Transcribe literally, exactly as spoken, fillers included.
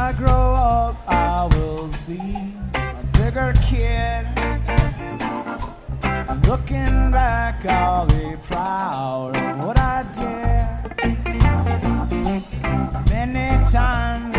I grow up, I will be a bigger kid. Looking back, I'll be proud of what I did. Many times